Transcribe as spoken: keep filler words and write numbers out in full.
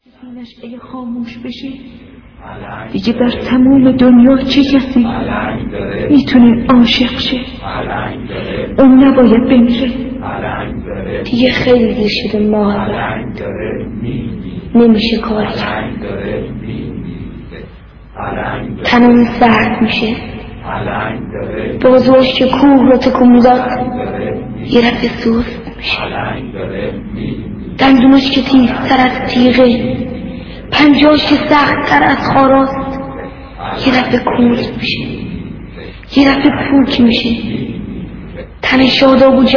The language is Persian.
سینش اگه خاموش بشه دیگه در تموم دنیا چه کسی میتونه عاشق شه؟ اون نباید بمیره. دیگه خیلی دیر شده ماه، نمیشه کار کرد. تنم سرد میشه، بازوش که کوه رو تکون میداد یه رفت سوست میشه، دندونش که تیزتر از تیغه، پنجاش که سخت‌تر از خاراست یه رفت کورد میشه، یه رفت پوک میشه. تن شاداب و